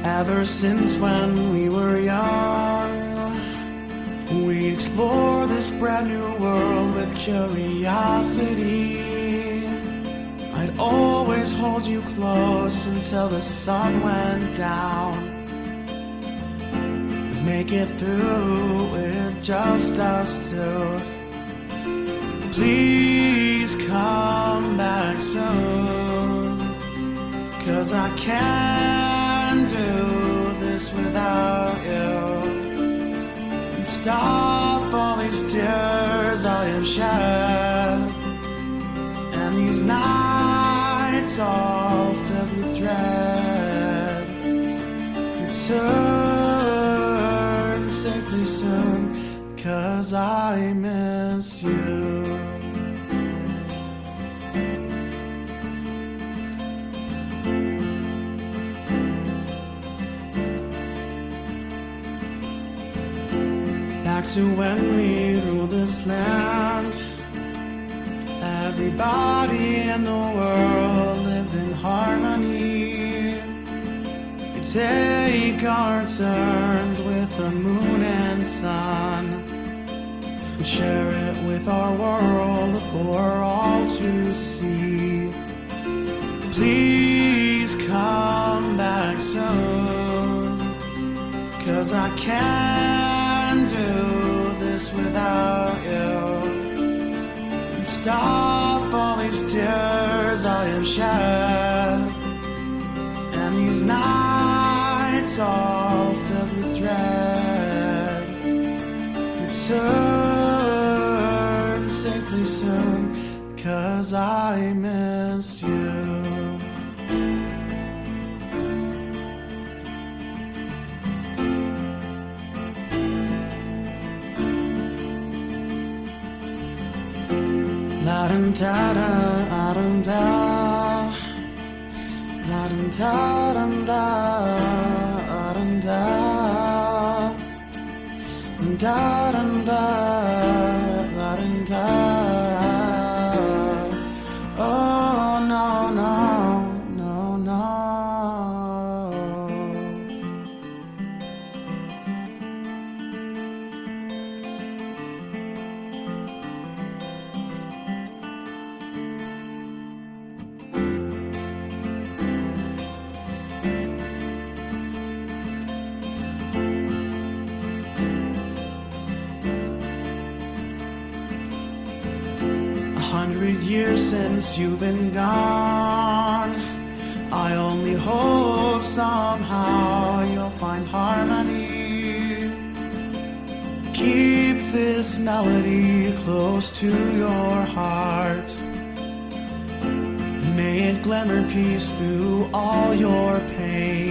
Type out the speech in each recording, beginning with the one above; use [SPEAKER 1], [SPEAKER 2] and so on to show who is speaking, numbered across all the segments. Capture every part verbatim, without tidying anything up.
[SPEAKER 1] Ever since when we were young, we explore this brand new world with curiosity. I'd always hold you close until the sun went down. We'd make it through with just us two. Please come back soon, 'cause I can't do this without you. And stop all these tears I have shed, and these nights all filled with dread. Return safely soon, 'cause I miss you. Back to when we ruled this land, everybody in the world lived in harmony. We take our turns with the moon and sun, and share it with our world for all to see. Please come back soon, 'cause I can't do this without you. And stop all these tears I have shed, and these nights all filled with dread. Return safely soon, 'cause I miss you. La dum da da, la dum da, la dum da dum da, la dum da, da dum da, la dum da. Oh no no no no. A hundred years since you've been gone, I only hope somehow you'll find harmony. Keep this melody close to your heart, may it glimmer peace through all your pain.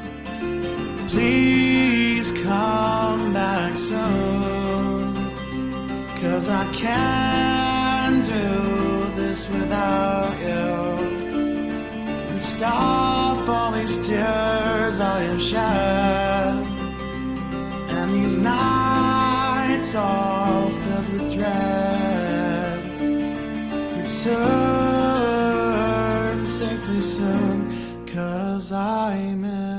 [SPEAKER 1] Please come back soon, 'cause I can't do this without you. And stop all these tears I have shed, and these nights all filled with dread. Return safely soon, 'cause I miss